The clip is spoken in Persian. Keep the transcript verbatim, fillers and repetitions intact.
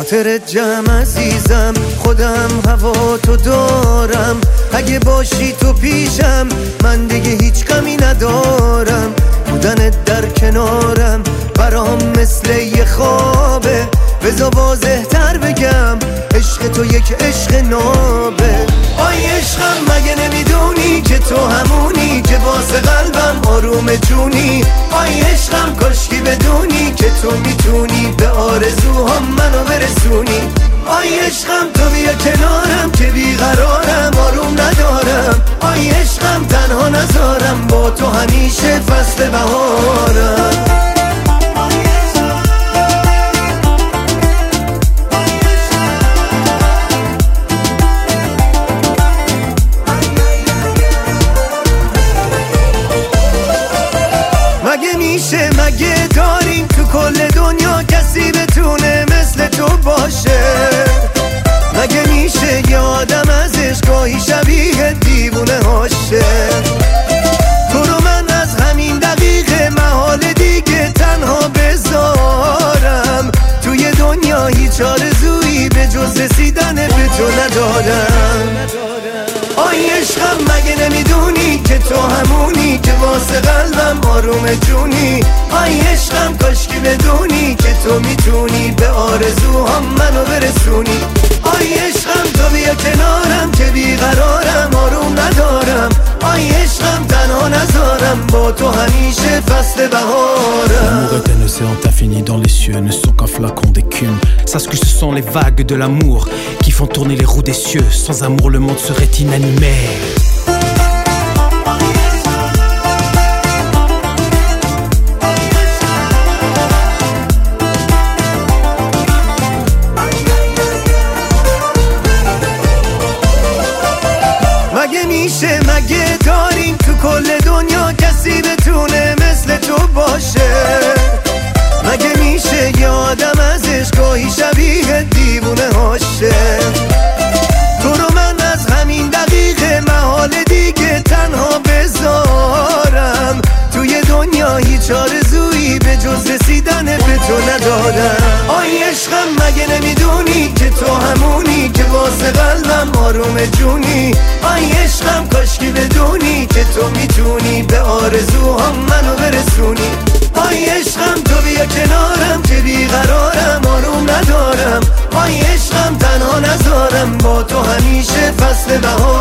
خاطر جمع عزیزم، خودم هوا تو دارم، اگه باشی تو پیشم من دیگه هیچ غمی ندارم. بودنت در کنارم برام مثل یه خوابه، بذار واضح تر بگم عشق تو یک عشق نابه. آی عشقم مگه نمیدونی که تو همونی که واسه قلبم آروم جونی؟ آی عشقم کاشکی بدونی که تو میتونی به آرزوهام منو برسونی. آی عشقم تو بیا کنارم که بیقرارم، آروم ندارم. آی عشقم تنها نذارم، با تو همیشه فصل بهارم. مگه میشه، مگه داریم تو کل دنیا کسی بتونه مثل تو باشه؟ مگه میشه یه آدم ازش گاهی شبیه دیوونه هاشه؟ تو رو من از همین دقیقه محال دیگه تنها بذارم، توی دنیا هیچ آرزویی به جز رسیدن به تو ندارم. آی عشقم مگه نمیدونی که تو همونی که واسه قلبم آروم جونی؟ آی عشقم کاشکی بدونی که تو میتونی به آرزوهام منو برسونی. آی عشقم تو بیا کنارم که بیقرارم، آروم ندارم. آی عشقم تنها نذارم، با تو همیشه فصل بهارم. L'amour est un océan infini dans les cieux, ne sont qu'un flacon d'écume. Sache que ce sont les vagues de l'amour qui font tourner les roues des cieux. Sans amour le monde serait inanimé. مگه میشه، مگه داریم تو کل دنیا کسی بتونه مثل تو باشه؟ مگه میشه یه آدم ازش گاهی شبیه دیوونه هاشه؟ تو رو من از همین دقیقه محال دیگه تنها بذارم، توی دنیا هیچ آرزویی به جز رسیدن به تو ندارم. آی عشقم مگه نمیدونی که تو همونی که واسه قلبم آروم جونی؟ آی عشقم کاشکی بدونی که تو میتونی به آرزوهام منو برسونی. آی عشقم تو بیا کنارم که بیقرارم، آروم ندارم. آی عشقم تنها نذارم، با تو همیشه فصل بهار.